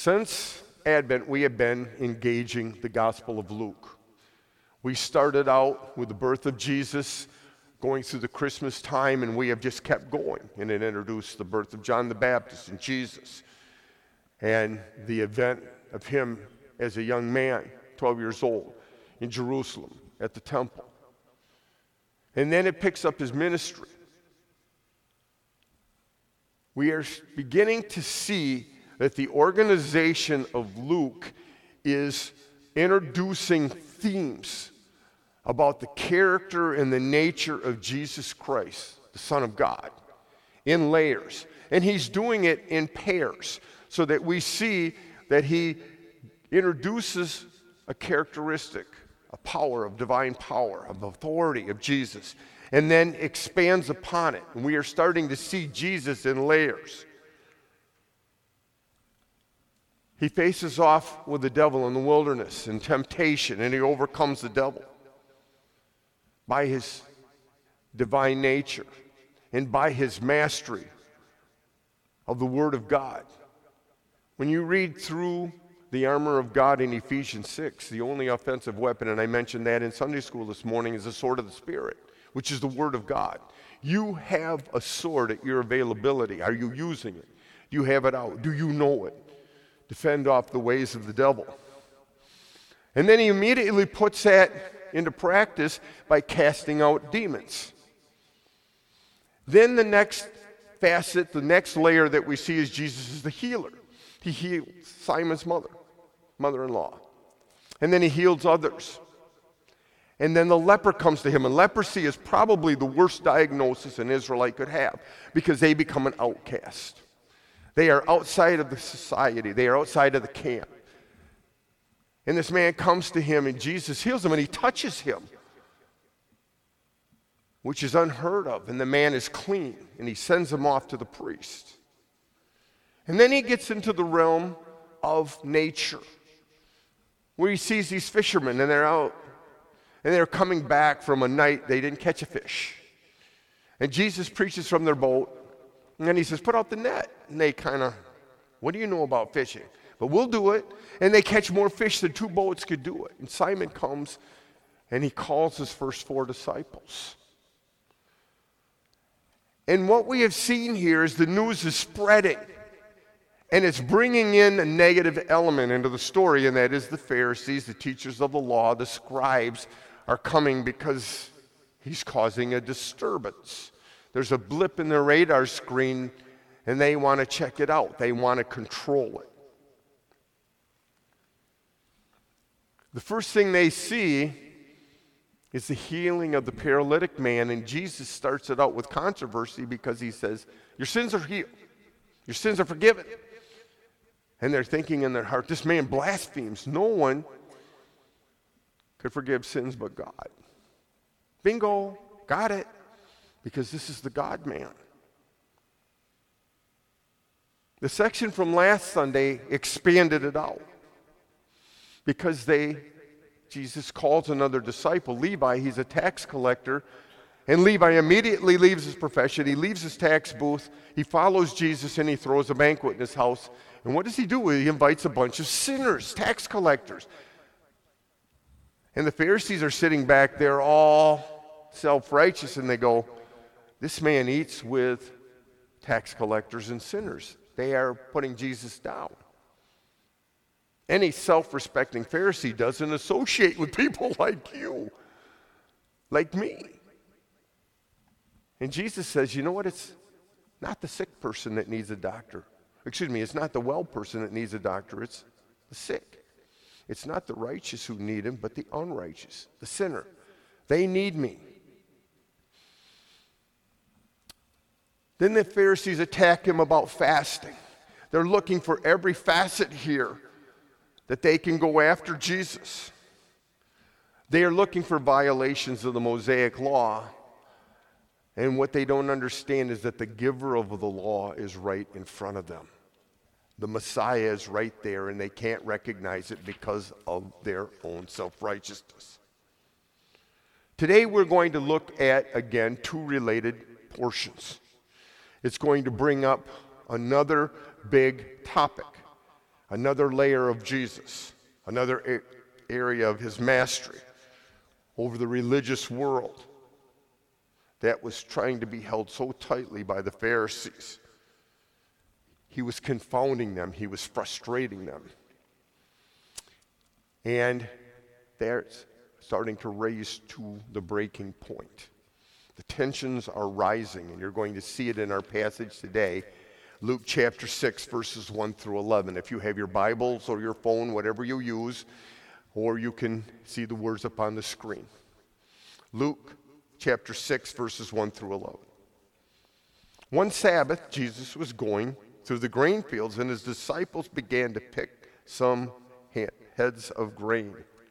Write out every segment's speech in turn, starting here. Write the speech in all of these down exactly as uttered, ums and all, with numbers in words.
Since Advent, we have been engaging the Gospel of Luke. We started out with the birth of Jesus, going through the Christmas time, and we have just kept going. And it introduced the birth of John the Baptist and Jesus, and the event of him as a young man, twelve years old, in Jerusalem at the temple. And then it picks up his ministry. We are beginning to see that the organization of Luke is introducing themes about the character and the nature of Jesus Christ, the Son of God, in layers. And he's doing it in pairs so that we see that he introduces a characteristic, a power of divine power, of authority of Jesus, and then expands upon it. And we are starting to see Jesus in layers. He faces off with the devil in the wilderness in temptation, and he overcomes the devil by his divine nature and by his mastery of the Word of God. When you read through the armor of God in Ephesians six, the only offensive weapon, and I mentioned that in Sunday school this morning, is the sword of the Spirit, which is the Word of God. You have a sword at your availability. Are you using it? Do you have it out? Do you know it? Defend off the ways of the devil. And then he immediately puts that into practice by casting out demons. Then the next facet, the next layer that we see is Jesus is the healer. He heals Simon's mother, mother-in-law. And then he heals others. And then the leper comes to him. And leprosy is probably the worst diagnosis an Israelite could have because they become an outcast. They are outside of the society. They are outside of the camp. And this man comes to him, and Jesus heals him, and he touches him, which is unheard of. And the man is clean, and he sends him off to the priest. And then he gets into the realm of nature, where he sees these fishermen, and they're out, and they're coming back from a night they didn't catch a fish. And Jesus preaches from their boat, and then he says, put out the net. And they kind of, what do you know about fishing? But we'll do it. And they catch more fish than two boats could do it. And Simon comes, and he calls his first four disciples. And what we have seen here is the news is spreading. And it's bringing in a negative element into the story, and that is the Pharisees, the teachers of the law, the scribes are coming because he's causing a disturbance. There's a blip in their radar screen, and they want to check it out. They want to control it. The first thing they see is the healing of the paralytic man, and Jesus starts it out with controversy because he says, your sins are healed. Your sins are forgiven. And they're thinking in their heart, this man blasphemes. No one could forgive sins but God. Bingo, got it. Because this is the God-man. The section from last Sunday expanded it out. Because they, Jesus calls another disciple, Levi, he's a tax collector, and Levi immediately leaves his profession, he leaves his tax booth, he follows Jesus, and he throws a banquet in his house. And what does he do? He invites a bunch of sinners, tax collectors. And the Pharisees are sitting back there all self-righteous, and they go, this man eats with tax collectors and sinners. They are putting Jesus down. Any self-respecting Pharisee doesn't associate with people like you, like me. And Jesus says, you know what? It's not the sick person that needs a doctor. Excuse me, it's not the well person that needs a doctor. It's the sick. It's not the righteous who need him, but the unrighteous, the sinner. They need me. Then the Pharisees attack him about fasting. They're looking for every facet here that they can go after Jesus. They are looking for violations of the Mosaic law. And what they don't understand is that the giver of the law is right in front of them. The Messiah is right there, and they can't recognize it because of their own self-righteousness. Today we're going to look at, again, two related portions. It's going to bring up another big topic, another layer of Jesus, another a- area of his mastery over the religious world that was trying to be held so tightly by the Pharisees. He was confounding them. He was frustrating them. And they're starting to raise to the breaking point. The tensions are rising, and you're going to see it in our passage today, Luke chapter six, verses one through eleven. If you have your Bibles or your phone, whatever you use, or you can see the words up on the screen. Luke chapter six, verses one through eleven. One Sabbath, Jesus was going through the grain fields, and his disciples began to pick some heads of grain,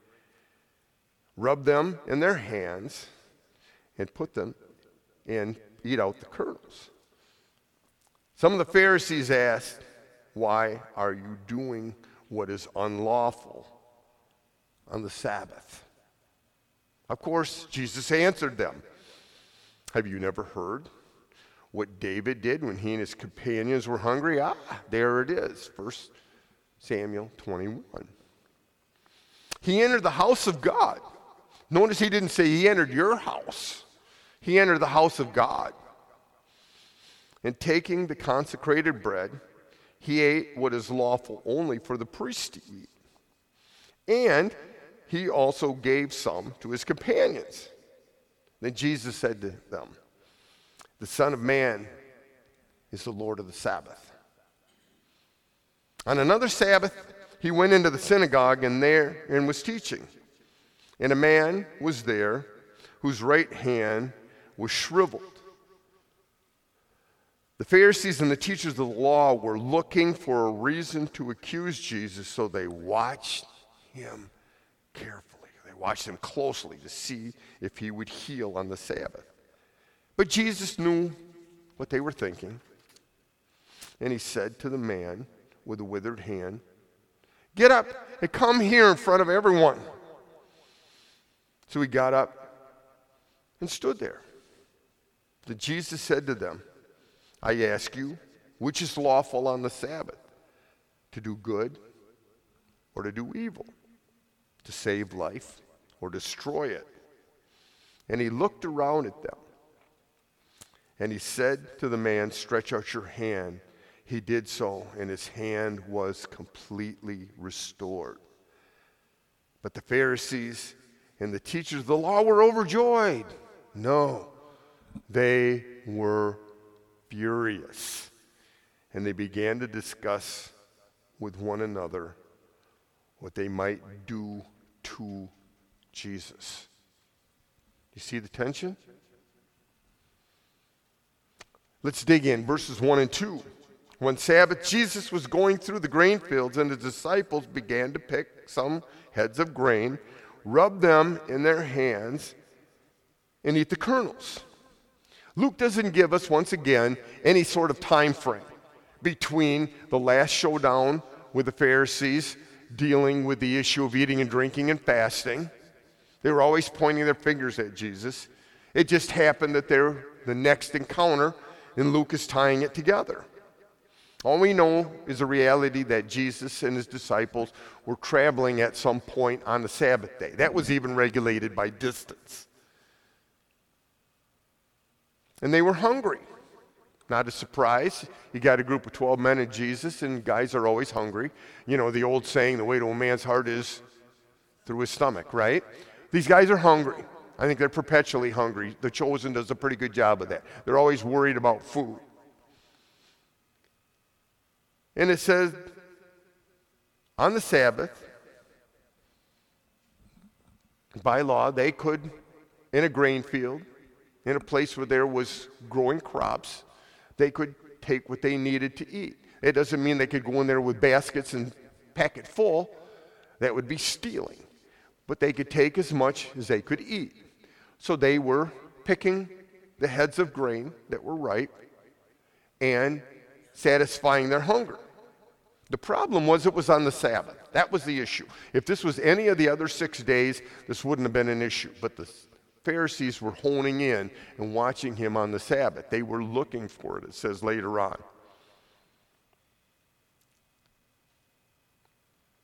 rub them in their hands, and put them and eat out the kernels. Some of the Pharisees asked, "Why are you doing what is unlawful on the Sabbath?" Of course, Jesus answered them, "Have you never heard what David did when he and his companions were hungry?" Ah, there it is, First Samuel twenty-one. He entered the house of God. Notice he didn't say he entered your house. He entered the house of God. And taking the consecrated bread, he ate what is lawful only for the priest to eat. And he also gave some to his companions. Then Jesus said to them, "The Son of Man is the Lord of the Sabbath." On another Sabbath, he went into the synagogue and there and was teaching. And a man was there whose right hand was shriveled. The Pharisees and the teachers of the law were looking for a reason to accuse Jesus, so they watched him carefully. They watched him closely to see if he would heal on the Sabbath. But Jesus knew what they were thinking, and he said to the man with the withered hand, "Get up and come here in front of everyone." So he got up and stood there. Then Jesus said to them, "I ask you, which is lawful on the Sabbath, to do good or to do evil, to save life or destroy it?" And he looked around at them, and he said to the man, "Stretch out your hand." He did so, and his hand was completely restored. But the Pharisees and the teachers of the law were overjoyed. No, they were furious. And they began to discuss with one another what they might do to Jesus. You see the tension? Let's dig in, verses one and two. One Sabbath, Jesus was going through the grain fields, and his disciples began to pick some heads of grain, rub them in their hands, and eat the kernels. Luke doesn't give us, once again, any sort of time frame between the last showdown with the Pharisees dealing with the issue of eating and drinking and fasting. They were always pointing their fingers at Jesus. It just happened that they're the next encounter, and Luke is tying it together. All we know is the reality that Jesus and his disciples were traveling at some point on the Sabbath day. That was even regulated by distance. And they were hungry. Not a surprise. You got a group of twelve men and Jesus, and guys are always hungry. You know, the old saying, the way to a man's heart is through his stomach, right? These guys are hungry. I think they're perpetually hungry. The Chosen does a pretty good job of that. They're always worried about food. And it says, on the Sabbath, by law, they could, in a grain field, in a place where there was growing crops, they could take what they needed to eat. It doesn't mean they could go in there with baskets and pack it full. That would be stealing. But they could take as much as they could eat. So they were picking the heads of grain that were ripe and satisfying their hunger. The problem was it was on the Sabbath. That was the issue. If this was any of the other six days, this wouldn't have been an issue. But the Pharisees were honing in and watching him on the Sabbath. They were looking for it, it says later on.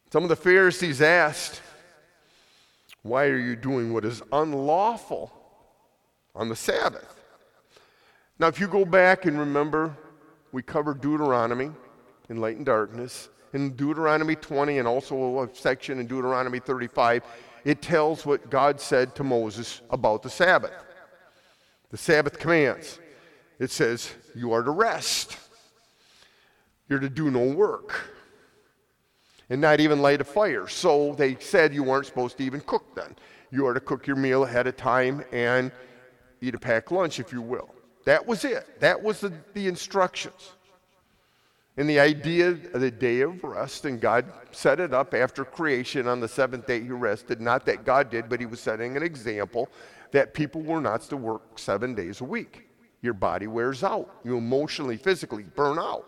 Some of the Pharisees asked, why are you doing what is unlawful on the Sabbath? Now, if you go back and remember, we covered Deuteronomy in Light and Darkness. In Deuteronomy twenty and also a section in Deuteronomy thirty-five, it tells what God said to Moses about the Sabbath. The Sabbath commands. It says, you are to rest. You're to do no work. And not even light a fire. So they said you weren't supposed to even cook then. You are to cook your meal ahead of time and eat a packed lunch, if you will. That was it. That was the, the instructions. And the idea of the day of rest, and God set it up after creation. On the seventh day he rested. Not that God did, but he was setting an example that people were not to work seven days a week. Your body wears out. You emotionally, physically burn out.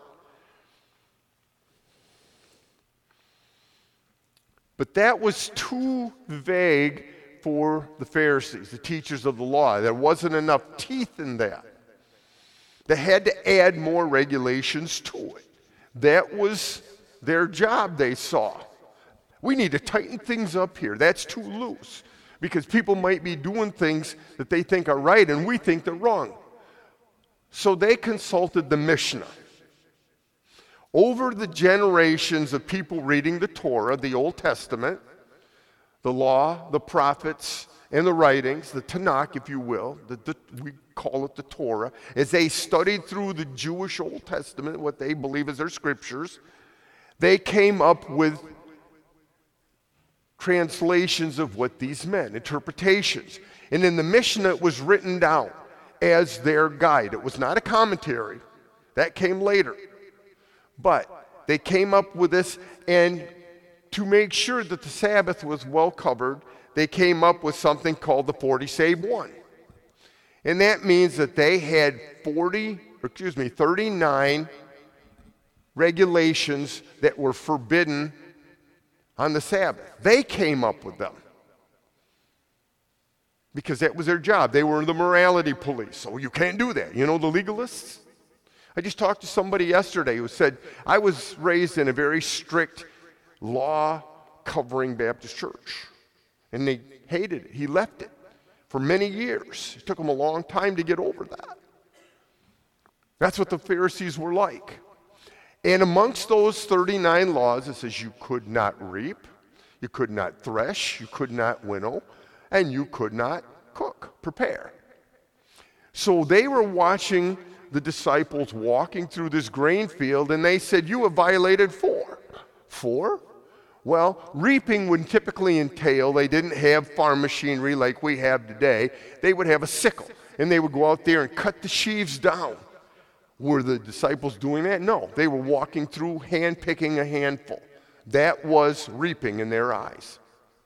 But that was too vague for the Pharisees, the teachers of the law. There wasn't enough teeth in that. They had to add more regulations to it. That was their job, they saw. We need to tighten things up here. That's too loose. Because people might be doing things that they think are right and we think they're wrong. So they consulted the Mishnah. Over the generations of people reading the Torah, the Old Testament, the law, the prophets, and the writings, the Tanakh, if you will, the, the, we call it the Torah, as they studied through the Jewish Old Testament, what they believe is their scriptures, they came up with translations of what these meant, interpretations. And in the Mishnah, it was written down as their guide. It was not a commentary. That came later. But they came up with this, and to make sure that the Sabbath was well covered, they came up with something called the forty save one. And that means that they had forty, or excuse me, thirty-nine regulations that were forbidden on the Sabbath. They came up with them. Because that was their job. They were the morality police. So you can't do that. You know the legalists? I just talked to somebody yesterday who said, I was raised in a very strict law-covering Baptist church. And they hated it. He left it for many years. It took him a long time to get over that. That's what the Pharisees were like. And amongst those thirty-nine laws, it says you could not reap, you could not thresh, you could not winnow, and you could not cook, prepare. So they were watching the disciples walking through this grain field, and they said, you have violated four. Four? Well, reaping would typically entail, they didn't have farm machinery like we have today. They would have a sickle, and they would go out there and cut the sheaves down. Were the disciples doing that? No. They were walking through, hand-picking a handful. That was reaping in their eyes.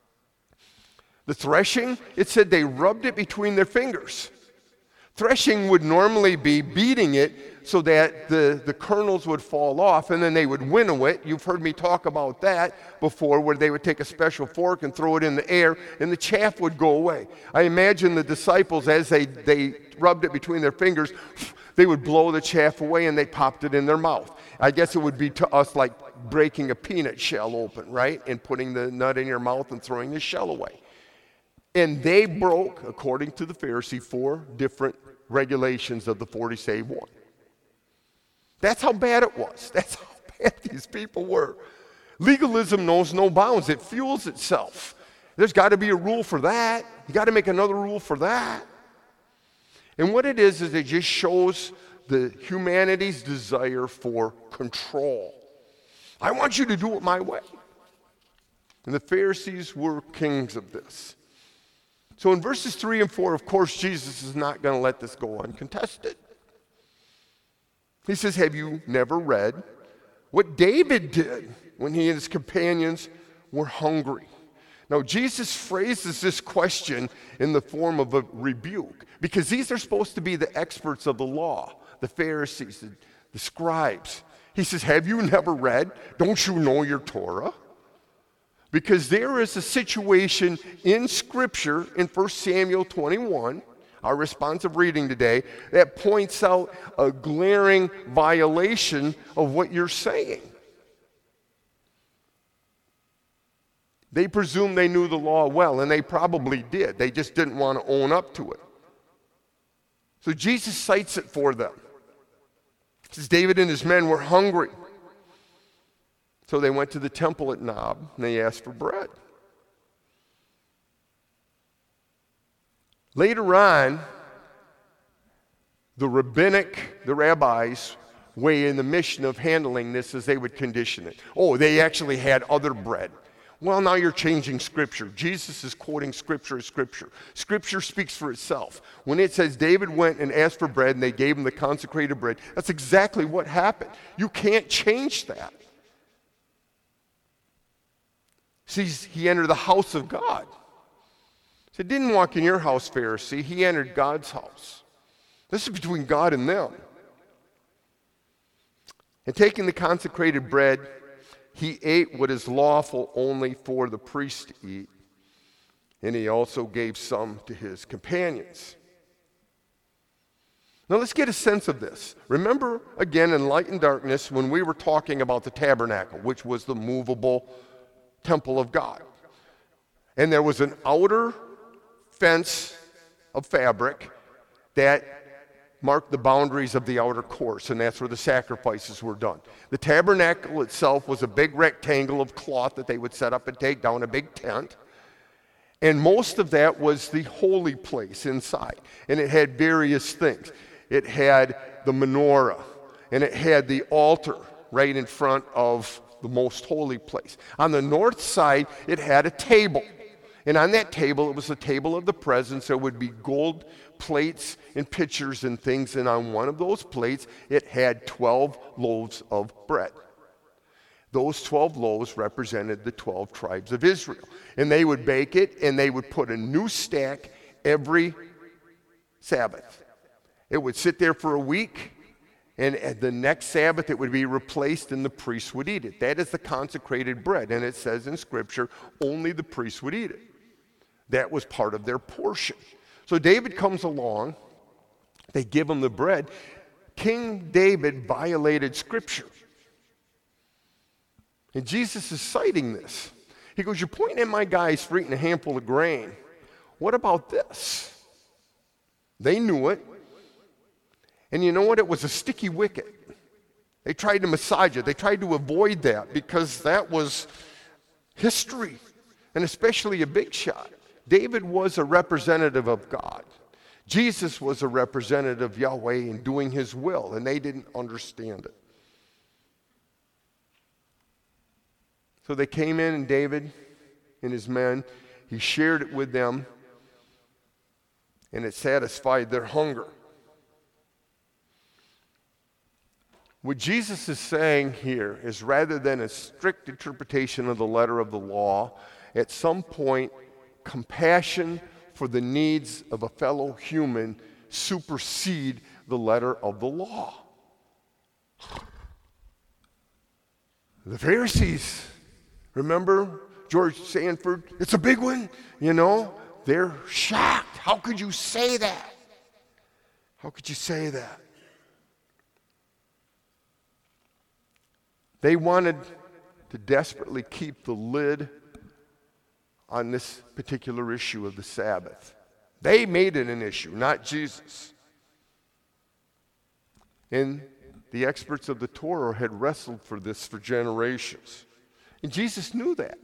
The threshing, it said they rubbed it between their fingers. Threshing would normally be beating it so that the, the kernels would fall off, and then they would winnow it. You've heard me talk about that before, where they would take a special fork and throw it in the air, and the chaff would go away. I imagine the disciples, as they, they rubbed it between their fingers, they would blow the chaff away, and they popped it in their mouth. I guess it would be to us like breaking a peanut shell open, right? And putting the nut in your mouth and throwing the shell away. And they broke, according to the Pharisee, four different regulations of the forty save one. That's how bad it was. That's how bad these people were. Legalism knows no bounds. It fuels itself. There's got to be a rule for that. You got to make another rule for that. And what it is, is it just shows the humanity's desire for control. I want you to do it my way. And the Pharisees were kings of this. So in verses three and four, of course, Jesus is not going to let this go uncontested. He says, have you never read what David did when he and his companions were hungry? Now, Jesus phrases this question in the form of a rebuke, because these are supposed to be the experts of the law, the Pharisees, the, the scribes. He says, have you never read? Don't you know your Torah? Because there is a situation in Scripture in First Samuel twenty-one, our responsive reading today, that points out a glaring violation of what you're saying. They presumed they knew the law well, and they probably did. They just didn't want to own up to it. So Jesus cites it for them. He says, David and his men were hungry. So they went to the temple at Nob, and they asked for bread. Later on, the rabbinic, the rabbis, weigh in the mission of handling this as they would condition it. Oh, they actually had other bread. Well, now you're changing Scripture. Jesus is quoting Scripture as Scripture. Scripture speaks for itself. When it says David went and asked for bread and they gave him the consecrated bread, that's exactly what happened. You can't change that. See, he entered the house of God. He didn't walk in your house, Pharisee. He entered God's house. This is between God and them. And taking the consecrated bread, he ate what is lawful only for the priest to eat, and he also gave some to his companions. Now let's get a sense of this. Remember, again, in Light and Darkness, when we were talking about the tabernacle, which was the movable temple of God. And there was an outer fence of fabric that marked the boundaries of the outer courts, and that's where the sacrifices were done. The tabernacle itself was a big rectangle of cloth that they would set up and take down, a big tent. And most of that was the holy place inside. And it had various things. It had the menorah, and it had the altar right in front of the most holy place. On the north side, it had a table. And on that table, it was the table of the presence. There would be gold plates and pitchers and things. And on one of those plates, it had twelve loaves of bread. Those twelve loaves represented the twelve tribes of Israel. And they would bake it, and they would put a new stack every Sabbath. It would sit there for a week, and at the next Sabbath it would be replaced, and the priests would eat it. That is the consecrated bread, and it says in Scripture, only the priests would eat it. That was part of their portion. So David comes along, they give him the bread. King David violated Scripture. And Jesus is citing this. He goes, you're pointing at my guys for eating a handful of grain. What about this? They knew it. And you know what? It was a sticky wicket. They tried to massage it. They tried to avoid that because that was history, and especially a big shot. David was a representative of God. Jesus was a representative of Yahweh in doing his will, and they didn't understand it. So they came in, and David and his men, he shared it with them, and it satisfied their hunger. What Jesus is saying here is, rather than a strict interpretation of the letter of the law, at some point, compassion for the needs of a fellow human supersede the letter of the law. The Pharisees, remember George Sanford? It's a big one, you know. They're shocked. How could you say that? How could you say that? They wanted to desperately keep the lid on this particular issue of the Sabbath. They made it an issue, not Jesus. And the experts of the Torah had wrestled for this for generations. And Jesus knew that.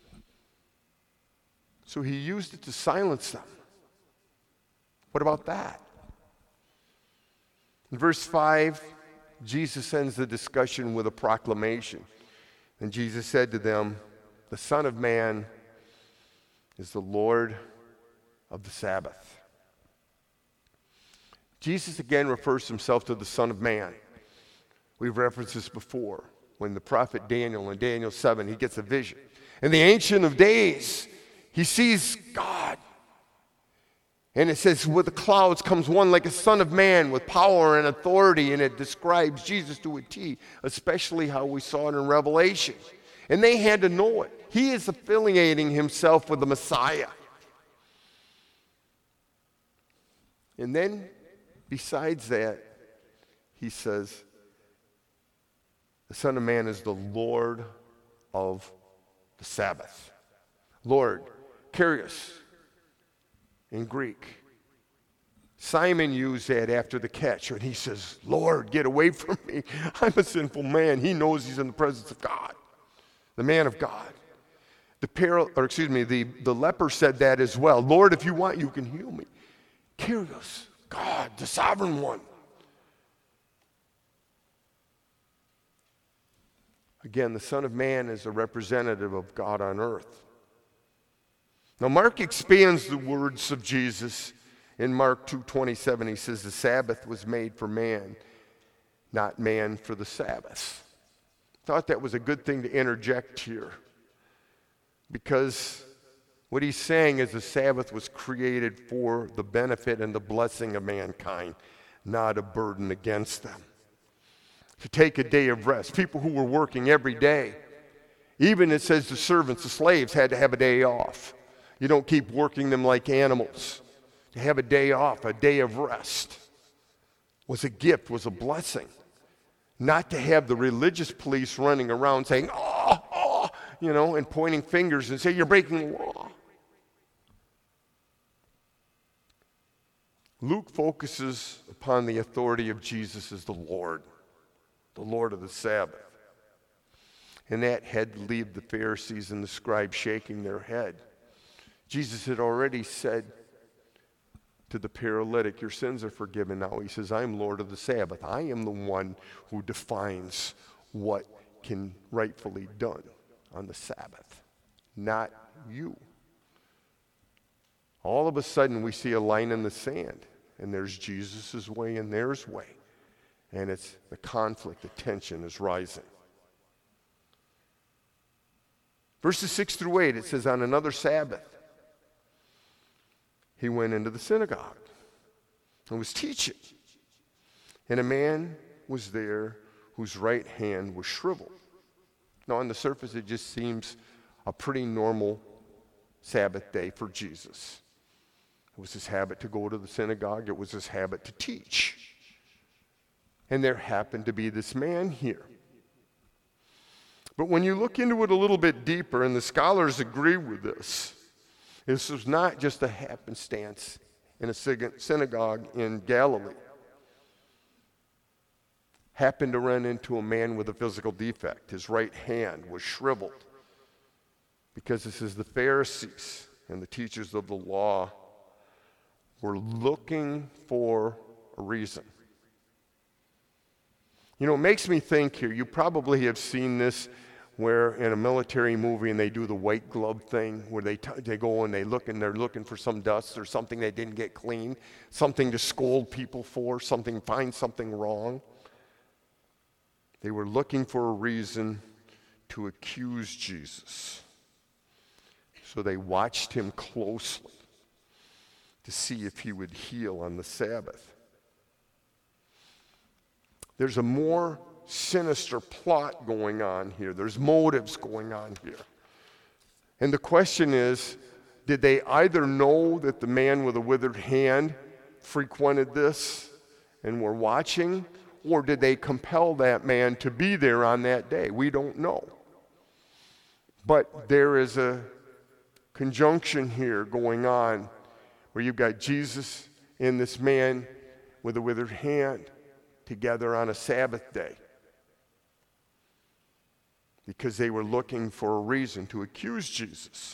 So he used it to silence them. What about that? In verse five, Jesus ends the discussion with a proclamation. And Jesus said to them, the Son of Man is the Lord of the Sabbath. Jesus again refers himself to the Son of Man. We've referenced this before. When the prophet Daniel, in Daniel seven, he gets a vision. And the Ancient of Days, he sees God. And it says, with the clouds comes one like a son of man with power and authority, and it describes Jesus to a T, especially how we saw it in Revelation. And they had to know it. He is affiliating himself with the Messiah. And then, besides that, he says, the Son of Man is the Lord of the Sabbath. Lord, Kyrios in Greek. Simon used that after the catch when he says, Lord, get away from me. I'm a sinful man. He knows he's in the presence of God, the man of God. The paral, or excuse me, the, the leper said that as well. Lord, if you want, you can heal me. Kyrios, God, the sovereign one. Again, the Son of Man is a representative of God on earth. Now, Mark expands the words of Jesus in Mark two twenty-seven. He says, the Sabbath was made for man, not man for the Sabbath. Thought that was a good thing to interject here, because what he's saying is the Sabbath was created for the benefit and the blessing of mankind, not a burden against them. To take a day of rest. People who were working every day. Even it says the servants, the slaves had to have a day off. You don't keep working them like animals. To have a day off, a day of rest, was a gift, was a blessing. Not to have the religious police running around saying, oh, oh, you know, and pointing fingers and say, you're breaking the law. Luke focuses upon the authority of Jesus as the Lord, the Lord of the Sabbath. And that had to leave the Pharisees and the scribes shaking their head. Jesus had already said to the paralytic, your sins are forgiven now. He says, I'm Lord of the Sabbath. I am the one who defines what can rightfully be done on the Sabbath, not you. All of a sudden, we see a line in the sand, and there's Jesus' way and theirs way. And it's the conflict, the tension is rising. Verses six through eight, it says, on another Sabbath, he went into the synagogue and was teaching. And a man was there whose right hand was shriveled. Now, on the surface, it just seems a pretty normal Sabbath day for Jesus. It was his habit to go to the synagogue. It was his habit to teach. And there happened to be this man here. But when you look into it a little bit deeper, and the scholars agree with this, this was not just a happenstance in a synagogue in Galilee. Happened to run into a man with a physical defect. His right hand was shriveled. Because this is the Pharisees and the teachers of the law were looking for a reason. You know, it makes me think here, you probably have seen this where in a military movie and they do the white glove thing where they t- they go and they look and they're looking for some dust or something they didn't get clean, something to scold people for, something, find something wrong. They were looking for a reason to accuse Jesus. So they watched him closely to see if he would heal on the Sabbath. There's a more sinister plot going on here. There's motives going on here. And the question is, did they either know that the man with a withered hand frequented this and were watching, or did they compel that man to be there on that day? We don't know. But there is a conjunction here going on where you've got Jesus and this man with a withered hand together on a Sabbath day because they were looking for a reason to accuse Jesus.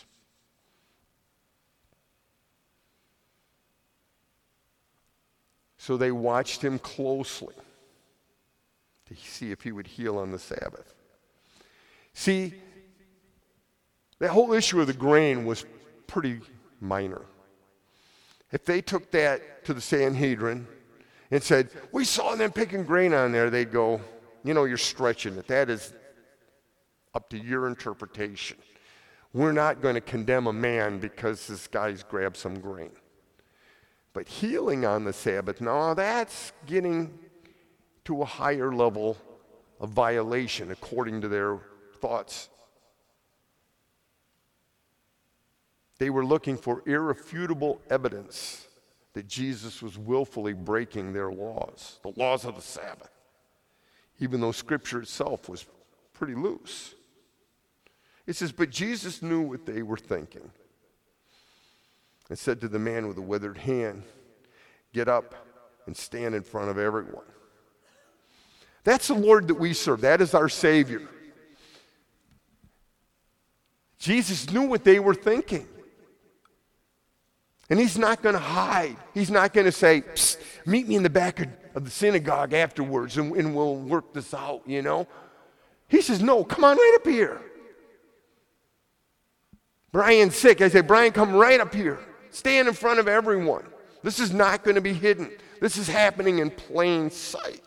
So they watched him closely to see if he would heal on the Sabbath. See, that whole issue of the grain was pretty minor. If they took that to the Sanhedrin and said, we saw them picking grain on there, they'd go, you know, you're stretching it. That is up to your interpretation. We're not going to condemn a man because this guy's grabbed some grain. But healing on the Sabbath, now that's getting to a higher level of violation according to their thoughts. They were looking for irrefutable evidence that Jesus was willfully breaking their laws, the laws of the Sabbath, even though Scripture itself was pretty loose. It says, but Jesus knew what they were thinking and said to the man with the withered hand, get up and stand in front of everyone. That's the Lord that we serve. That is our Savior. Jesus knew what they were thinking. And he's not going to hide. He's not going to say, psst, meet me in the back of, of the synagogue afterwards and, and we'll work this out, you know. He says, no, come on right up here. Brian's sick. I say, Brian, come right up here. Stand in front of everyone. This is not going to be hidden. This is happening in plain sight.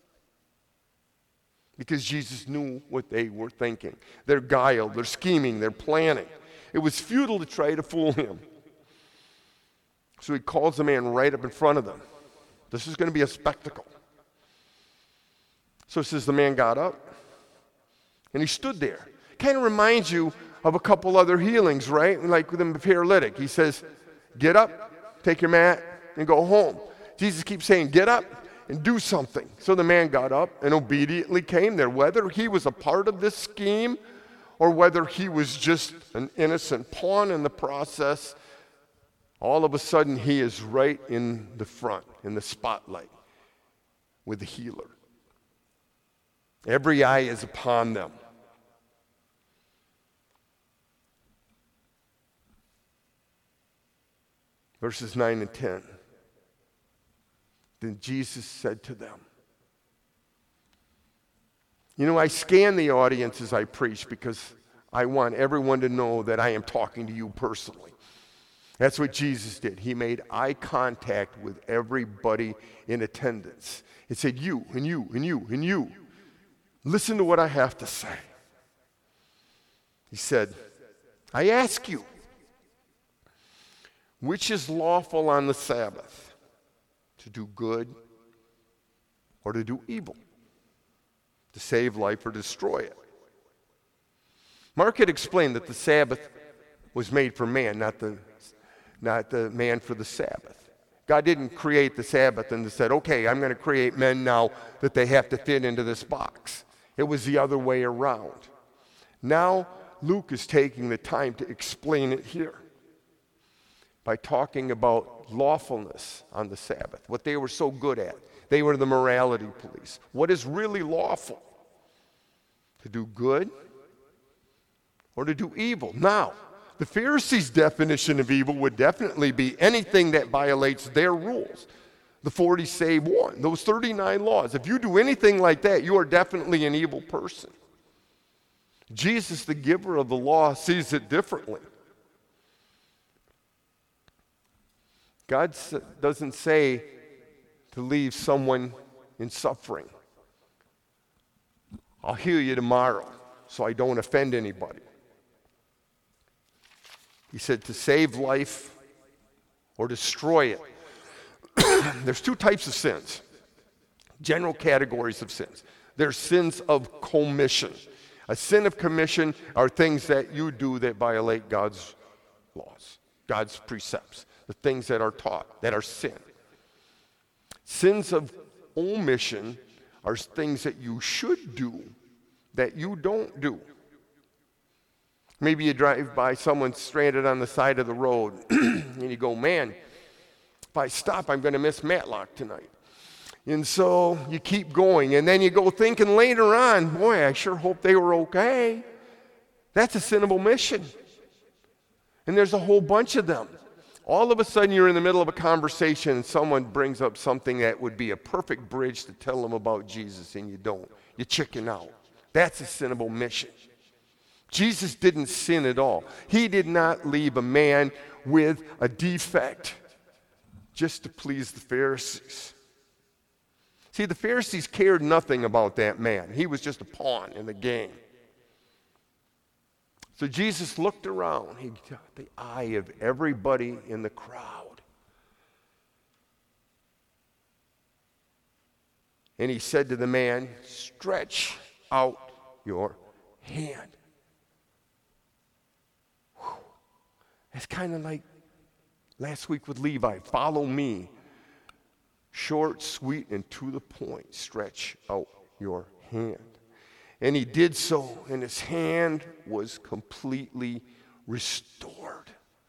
Because Jesus knew what they were thinking. They're guiled, they're scheming, they're planning. It was futile to try to fool him. So he calls the man right up in front of them. This is going to be a spectacle. So it says the man got up and he stood there. Kind of reminds you of a couple other healings, right? Like with the paralytic. He says, get up, take your mat, and go home. Jesus keeps saying, get up and do something. So the man got up and obediently came there. Whether he was a part of this scheme or whether he was just an innocent pawn in the process, all of a sudden he is right in the front, in the spotlight with the healer. Every eye is upon them. Verses nine and ten. Then Jesus said to them, you know, I scan the audience as I preach because I want everyone to know that I am talking to you personally. That's what Jesus did. He made eye contact with everybody in attendance. It said, you, and you, and you, and you. Listen to what I have to say. He said, I ask you, which is lawful on the Sabbath, to do good or to do evil, to save life or destroy it? Mark had explained that the Sabbath was made for man, not the, not the man for the Sabbath. God didn't create the Sabbath and said, okay, I'm going to create men now that they have to fit into this box. It was the other way around. Now Luke is taking the time to explain it here by talking about lawfulness on the Sabbath, what they were so good at. They were the morality police. What is really lawful? To do good or to do evil? Now, the Pharisees' definition of evil would definitely be anything that violates their rules. The forty save one, those thirty-nine laws. If you do anything like that, you are definitely an evil person. Jesus, the giver of the law, sees it differently. God doesn't say to leave someone in suffering. I'll heal you tomorrow so I don't offend anybody. He said to save life or destroy it. There's two types of sins, general categories of sins. There's sins of commission. A sin of commission are things that you do that violate God's laws, God's precepts, the things that are taught, that are sin. Sins of omission are things that you should do that you don't do. Maybe you drive by someone stranded on the side of the road and you go, man, if I stop, I'm going to miss Matlock tonight. And so you keep going, and then you go thinking later on, boy, I sure hope they were okay. That's a sin of omission. And there's a whole bunch of them. All of a sudden, you're in the middle of a conversation, and someone brings up something that would be a perfect bridge to tell them about Jesus, and you don't. You chicken out. That's a sin of omission. Jesus didn't sin at all. He did not leave a man with a defect just to please the Pharisees. See, the Pharisees cared nothing about that man. He was just a pawn in the game. So Jesus looked around. He got the eye of everybody in the crowd. And he said to the man, stretch out your hand. Whew. It's kind of like last week with Levi. Follow me. Short, sweet, and to the point. Stretch out your hand. And he did so, and his hand was completely restored.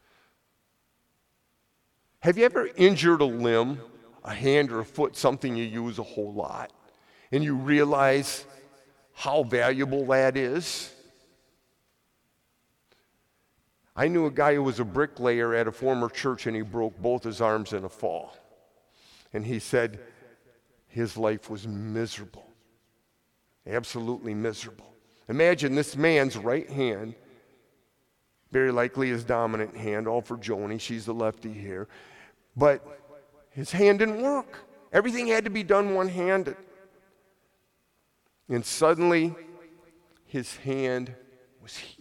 Have you ever injured a limb, a hand or a foot, something you use a whole lot, and you realize how valuable that is? I knew a guy who was a bricklayer at a former church, and he broke both his arms in a fall. And he said his life was miserable, absolutely miserable. Imagine this man's right hand, very likely his dominant hand, all for Joni, she's the lefty here, but his hand didn't work. Everything had to be done one-handed. And suddenly, his hand was healed.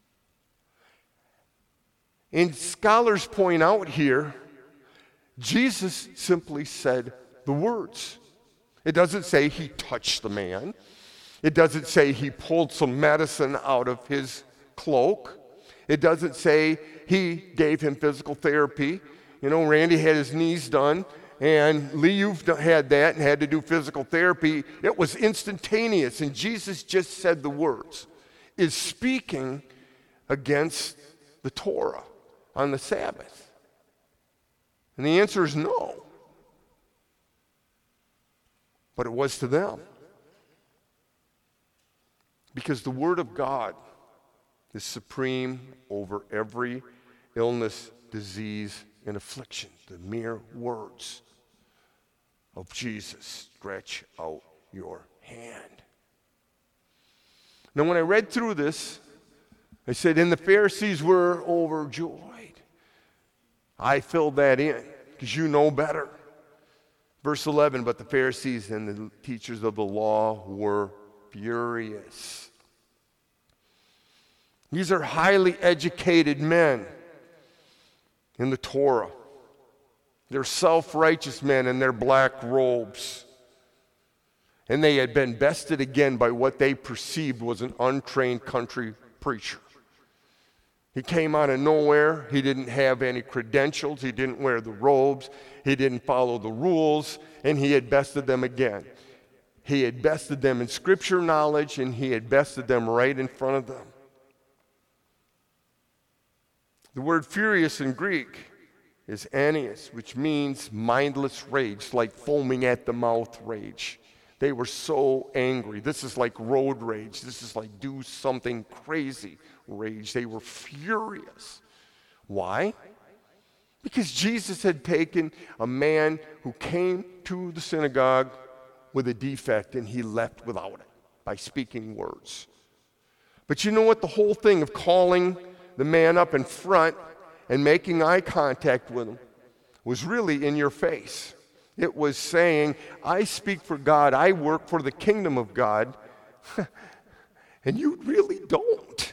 And scholars point out here, Jesus simply said the words. It doesn't say he touched the man. It doesn't say he pulled some medicine out of his cloak. It doesn't say he gave him physical therapy. You know, Randy had his knees done, and Lee, you've had that and had to do physical therapy. It was instantaneous, and Jesus just said the words. Is speaking against the Torah on the Sabbath? And the answer is no. But it was to them. Because the Word of God is supreme over every illness, disease, and affliction. The mere words of Jesus. Stretch out your hand. Now, when I read through this, I said, and the Pharisees were overjoyed. I filled that in because you know better. Verse eleven, but the Pharisees and the teachers of the law were furious. These are highly educated men in the Torah. They're self-righteous men in their black robes. And they had been bested again by what they perceived was an untrained country preacher. He came out of nowhere. He didn't have any credentials. He didn't wear the robes. He didn't follow the rules. And he had bested them again. He had bested them in scripture knowledge, and he had bested them right in front of them. The word furious in Greek is anias, which means mindless rage, like foaming at the mouth rage. They were so angry. This is like road rage. This is like do something crazy rage. They were furious. Why? Because Jesus had taken a man who came to the synagogue with a defect, and he left without it by speaking words. But you know what? The whole thing of calling the man up in front and making eye contact with him was really in your face. It was saying, I speak for God, I work for the kingdom of God, and you really don't.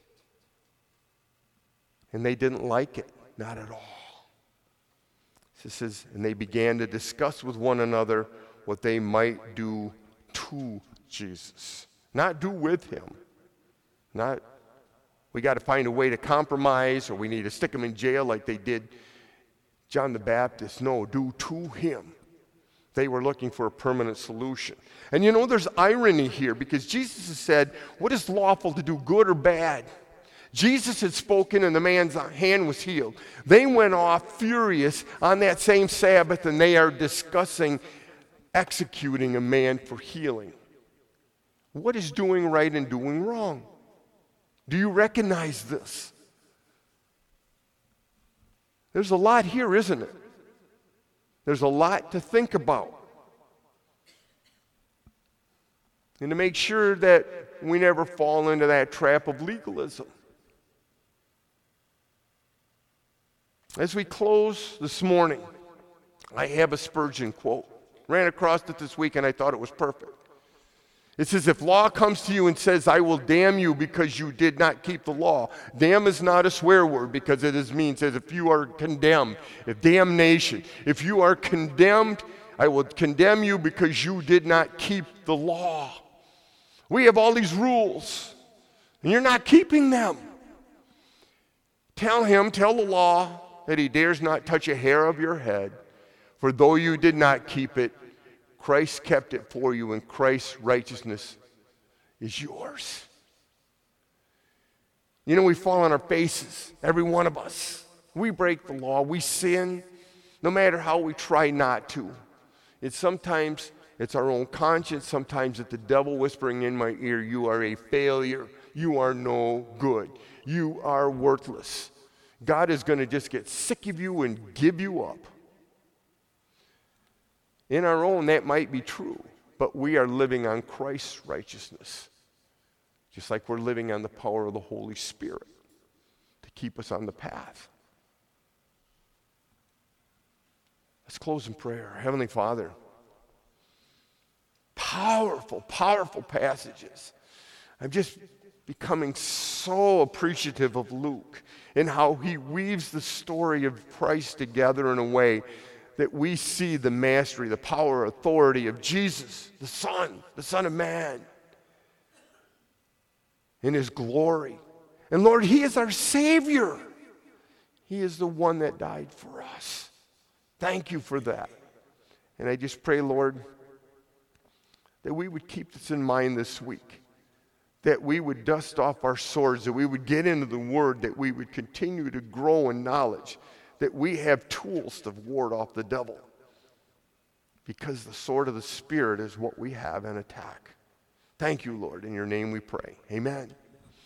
And they didn't like it, not at all. It says, and they began to discuss with one another what they might do to Jesus. Not do with him. Not, we got to find a way to compromise, or we need to stick him in jail like they did John the Baptist. No, do to him. They were looking for a permanent solution. And you know, there's irony here, because Jesus has said, what is lawful to do, good or bad? Jesus had spoken and the man's hand was healed. They went off furious on that same Sabbath, and they are discussing executing a man for healing. What is doing right and doing wrong? Do you recognize this? There's a lot here, isn't it? There's a lot to think about. And to make sure that we never fall into that trap of legalism. As we close this morning, I have a Spurgeon quote. Ran across it this week and I thought it was perfect. It says, if law comes to you and says, I will damn you because you did not keep the law. Damn is not a swear word, because it is means as if you are condemned. If damnation, if you are condemned, I will condemn you because you did not keep the law. We have all these rules, and you're not keeping them. Tell him, tell the law, that he dares not touch a hair of your head. For though you did not keep it, Christ kept it for you, and Christ's righteousness is yours. You know, we fall on our faces, every one of us. We break the law. We sin, no matter how we try not to. It's sometimes it's our own conscience. Sometimes it's the devil whispering in my ear, you are a failure. You are no good. You are worthless. God is going to just get sick of you and give you up. In our own, that might be true, but we are living on Christ's righteousness, just like we're living on the power of the Holy Spirit to keep us on the path. Let's close in prayer. Heavenly Father, powerful, powerful passages. I'm just becoming so appreciative of Luke and how he weaves the story of Christ together in a way that we see the mastery, the power, authority of Jesus, the Son, the Son of Man, in his glory. And Lord, he is our Savior. He is the one that died for us. Thank you for that. And I just pray, Lord, that we would keep this in mind this week, that we would dust off our swords, that we would get into the Word, that we would continue to grow in knowledge, that we have tools to ward off the devil, because the sword of the Spirit is what we have in attack. Thank you, Lord. In your name we pray. Amen.